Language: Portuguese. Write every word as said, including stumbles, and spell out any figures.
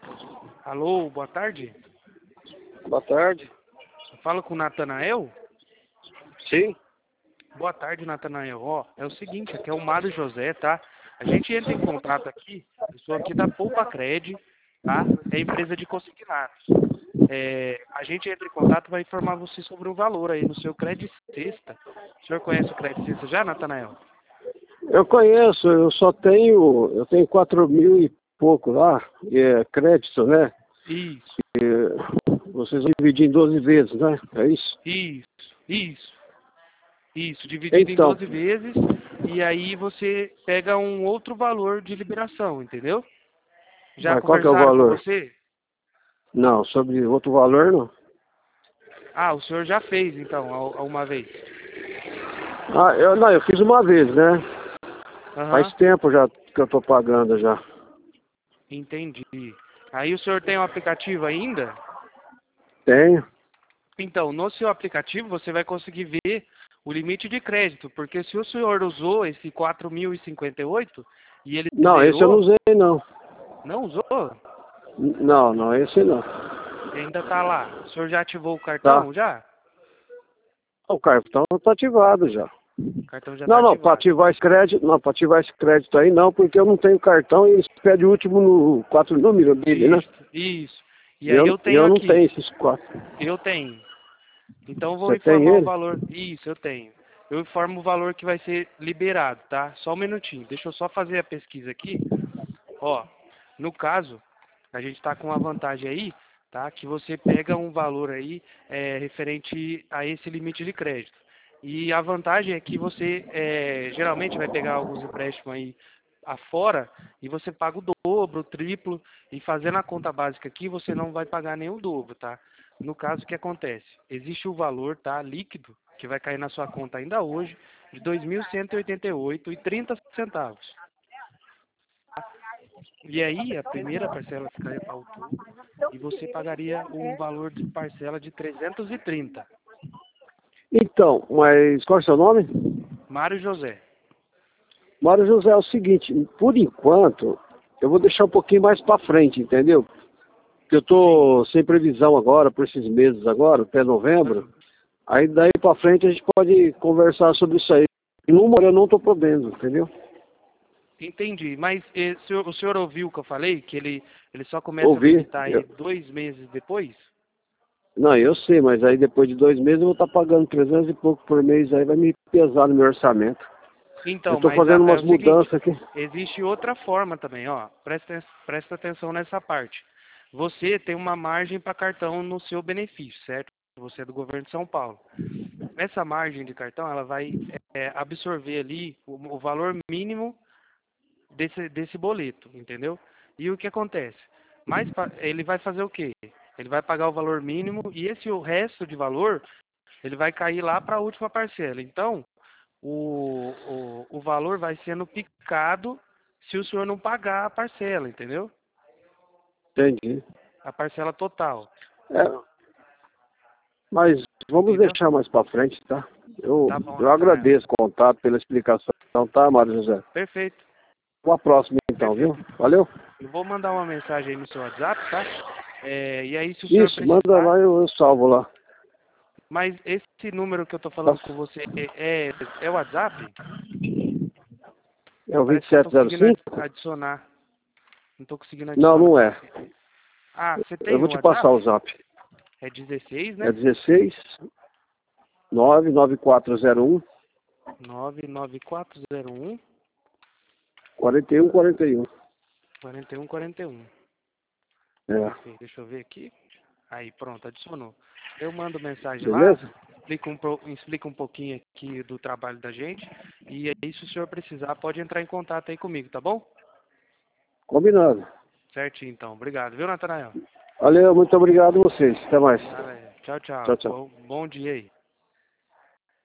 Alô, boa tarde. Boa tarde. Eu falo com o Natanael? Sim. Boa tarde, Natanael. Ó, é o seguinte, aqui é o Mário José, tá? A gente entra em contato aqui, eu sou aqui da Poupacred, tá? É empresa de consignados. É, a gente entra em contato e vai informar você sobre o valor aí no seu Credit Sexta. O senhor conhece o Credit Sexta já, Natanael? Eu conheço, eu só tenho, eu tenho quatro mil e pouco lá, e é crédito, né? Isso, E vocês vão dividir em doze vezes, né? É isso? isso, isso, isso, dividido em Então, doze vezes, e aí você pega um outro valor de liberação, entendeu? Já mas qual que é o conversaram com valor? você? Não, sobre outro valor não. Ah, o senhor já fez, então, a- a uma vez. Ah, eu não, eu fiz uma vez, né? Faz Aham, tempo já que eu tô pagando já. entendi. Aí o senhor tem o aplicativo ainda? Tenho. Então, no seu aplicativo você vai conseguir ver o limite de crédito, porque se o senhor usou esse quatro mil e cinquenta e oito e ele Não, esse eu não zerou, usei não. não usou, N- Não, não, esse não. e ainda tá lá. O senhor já ativou o Tá. cartão? Já? O cartão tá ativado já. O cartão já está Não, não, para ativado. ativar esse crédito, não, para ativar esse crédito aí não, porque eu não tenho cartão e eles pedem o último no quatro números dele, né? Isso, isso. E E aí eu, eu e tenho eu não aqui, tenho esses quatro. eu tenho. Então eu vou Você tem informar o ele? valor. Isso, eu tenho. Eu informo o valor que vai ser liberado, tá? Só um minutinho. Deixa eu só fazer a pesquisa aqui. Ó, no caso, a gente está com uma vantagem aí, tá? Que você pega um valor aí é, referente a esse limite de crédito. E a vantagem é que você é, geralmente vai pegar alguns empréstimos aí afora e você paga o dobro, o triplo, e fazendo a conta básica aqui você não vai pagar nem o dobro, tá? No caso, o que acontece? Existe o valor, tá, líquido, que vai cair na sua conta ainda hoje, de dois mil cento e oitenta e oito reais e trinta centavos. E aí, a primeira parcela ficaria para outubro e você pagaria um valor de parcela de trezentos e trinta. Então, mas qual é o seu nome? Mário José. Mário José, é o seguinte, por enquanto, eu vou deixar um pouquinho mais para frente, entendeu? Porque eu Sim. tô sem previsão agora, por esses meses agora, até novembro. Aham. Aí daí para frente a gente pode conversar sobre isso aí. Número eu não tô podendo, entendeu? Entendi. Mas eh, o senhor, o senhor ouviu o que eu falei? Que ele, ele só começa a Ouvi. debitar aí Eu- dois meses depois? Não, eu sei, mas aí depois de dois meses eu vou estar pagando trezentos e pouco por mês, aí vai me pesar no meu orçamento. Eu Então, estou mas a- fazendo é umas o seguinte, mudanças aqui. existe outra forma também, ó. Presta, presta atenção nessa parte. Você tem uma margem para cartão no seu benefício, certo? Você é do governo de São Paulo. Essa margem de cartão, ela vai é, absorver ali o, o valor mínimo desse, desse boleto, entendeu? E o que acontece? Mas pa- ele vai fazer o quê? Ele vai pagar o valor mínimo e esse o resto de valor, ele vai cair lá para a última parcela. Então, o, o, o valor vai sendo picado se o senhor não pagar a parcela, entendeu? Entendi. A parcela total, É, mas vamos entendeu? deixar mais para frente, tá? Eu, Tá bom, eu Natanael. agradeço o contato pela explicação, tá, Mário José? Perfeito, Até a próxima então, viu? perfeito. Valeu? Eu vou mandar uma mensagem aí no seu WhatsApp, tá? É, e aí, se o senhor Isso, manda precisar, lá e eu, eu salvo lá. mas esse número que eu tô Tá? falando com você é, é o WhatsApp? É o Parece que eu não tô conseguindo ad- vinte e sete zero cinco? adicionar. Não tô conseguindo Não, adicionar. não é. Ah, você Eu tem vou o te passar WhatsApp? o zap. É dezesseis, É né? dezesseis nove nove quatro zero um nove nove quatro zero um quarenta e um quarenta e um. quarenta e um quarenta e um. É. Perfeito, deixa eu ver aqui. Aí, pronto, adicionou. Eu mando mensagem lá, Beleza? explico um, pro- explico um pouquinho aqui do trabalho da gente. E aí, se o senhor precisar, pode entrar em contato aí comigo, tá bom? Combinado. Certinho, então. Obrigado, viu, Natanael? Valeu, muito obrigado a vocês. Até mais. Nada, é. Tchau, tchau. Tchau, tchau. Bom, bom dia aí.